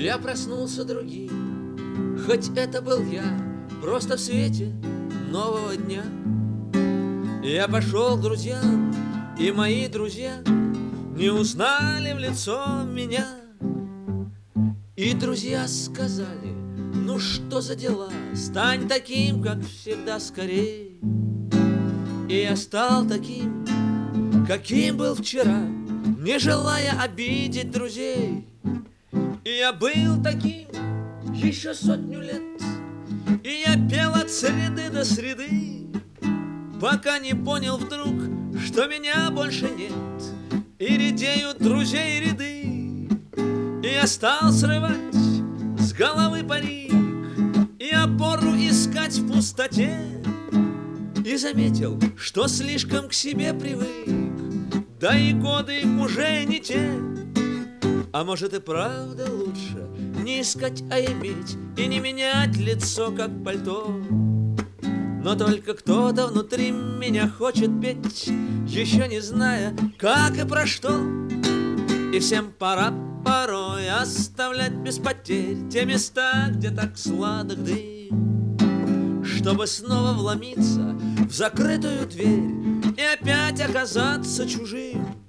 Я проснулся другим, хоть это был я, просто в свете нового дня. Я пошел к друзьям, и мои друзья не узнали в лицо меня. И друзья сказали: ну что за дела, стань таким, как всегда, скорей. И я стал таким, каким был вчера, не желая обидеть друзей. И я был таким еще 100 лет, и я пел от среды до среды, пока не понял вдруг, что меня больше нет, и редеют друзей ряды. И я стал срывать с головы парик и опору искать в пустоте, и заметил, что слишком к себе привык, да и годы уже не те. А может и правда лучше не искать, а иметь, и не менять лицо, как пальто. Но только кто-то внутри меня хочет петь, еще не зная, как и про что. И всем пора порой оставлять без потерь те места, где так сладок дым, чтобы снова вломиться в закрытую дверь и опять оказаться чужим.